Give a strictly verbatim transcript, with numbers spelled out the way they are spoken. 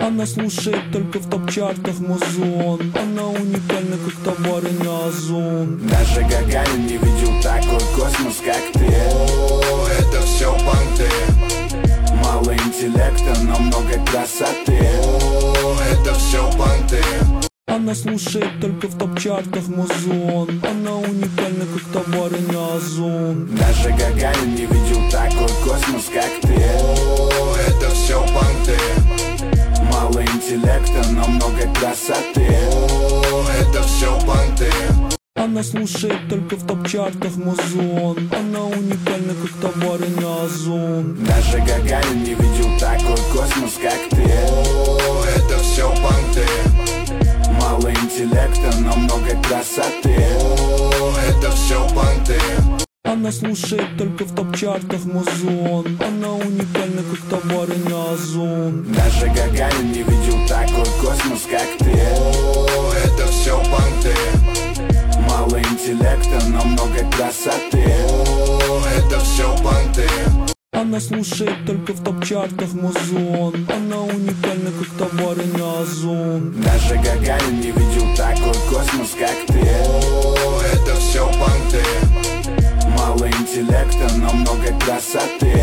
Она слушает только в топ-чартах музон. Она уникальна, как товары на Озон. Даже Гагарин не видел такой космос, как ты. О, это все понты. Мало интеллекта, но много красоты. О, это все понты. Она слушает только в топ-чартах музон. Она уникальна, как товары на Озон. Даже Гагарин не видел такой космос, как ты. О, это все понты. Мало интеллекта, но много красоты. О, это все понты. Она слушает только в топ-чартах музон. Она уникальна, как товары на Озон. Даже Гагарин не видел такой космос, как ты. О, это все понты. Мало интеллекта, но много красоты. О, это все понты. Она слушает только в топ-чартах музон. Она уникальна, как товары на Озон. Даже Гагарин не видел такой космос, как ты. О, это все понты. Мало интеллекта, но много красоты. О, это все понты. Она слушает только в топ-чартах музон. Она уникальна, как товары на Озон. Даже Гагарин не видел такой космос, как ты. О, это все понты. Мало интеллекта, но много красоты.